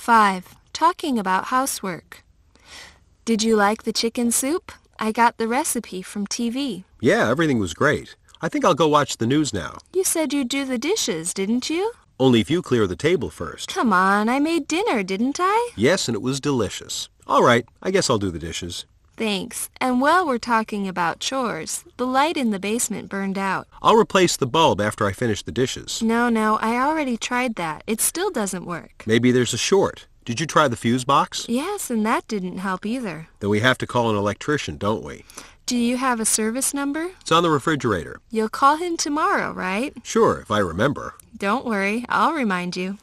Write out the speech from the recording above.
5. Talking about housework. Did you like the chicken soup? I got the recipe from TV. Yeah, everything was great. I think I'll go watch the news now. You said you'd do the dishes, didn't you? Only if you clear the table first. Come on, I made dinner, didn't I? Yes, and it was delicious. All right, I guess I'll do the dishes. Thanks. And while we're talking about chores, the light in the basement burned out. I'll replace the bulb after I finish the dishes. No, I already tried that. It still doesn't work. Maybe there's a short. Did you try the fuse box? Yes, and that didn't help either. Then we have to call an electrician, don't we? Do you have a service number? It's on the refrigerator. You'll call him tomorrow, right? Sure, if I remember. Don't worry, I'll remind you.